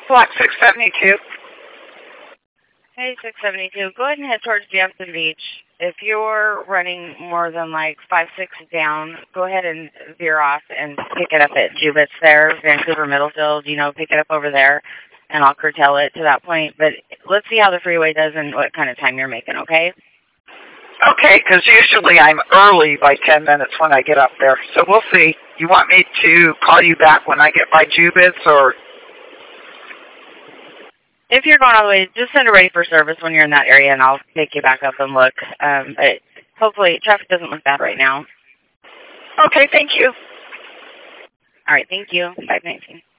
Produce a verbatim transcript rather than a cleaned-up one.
Block six seventy-two. Hey, six seventy-two, go ahead and head towards Jefferson Beach. If you're running more than like five, six down, go ahead and veer off and pick it up at Jubit's there, Vancouver Middlefield, you know, pick it up over there, and I'll curtail it to that point. But let's see how the freeway does and what kind of time you're making, okay? Okay, because usually I'm early by ten minutes when I get up there. So we'll see. You want me to call you back when I get by Jubit's, or? If you're going all the way, just send a ready for service when you're in that area, and I'll pick you back up and look. Um, but hopefully traffic doesn't look bad right now. Okay, thank you. All right, thank you. five nineteen.